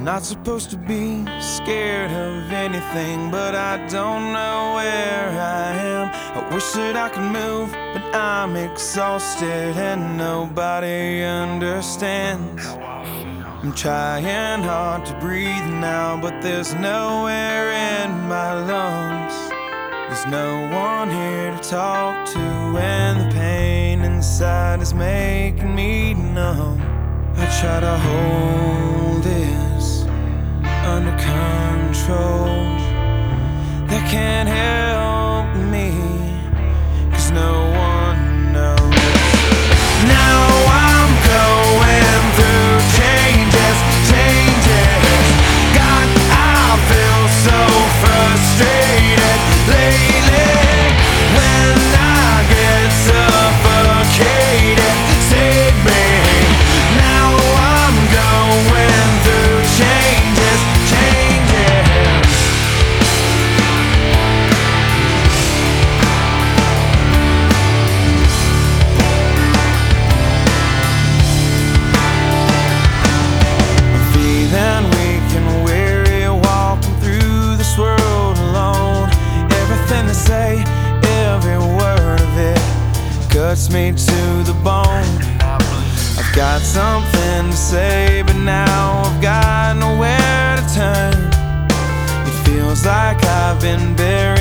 Not supposed to be scared of anything, but I don't know where I am. I wish that I could move, but I'm exhausted and nobody understands. I'm trying hard to breathe now, but there's no air in my lungs. There's no one here to talk to, and the pain inside is making me numb. I try to hold this under control. That can't help me, 'cause no one knows. Now I'm going through changes. God, I feel so frustrated lately. When I get suffocated, save me. Now I'm going through changes. I'm feeling weak and weary, walking through this world alone. Everything they say, every word of it cuts me to the bone. I've got something to say, but now I've got nowhere to turn. It feels like I've been buried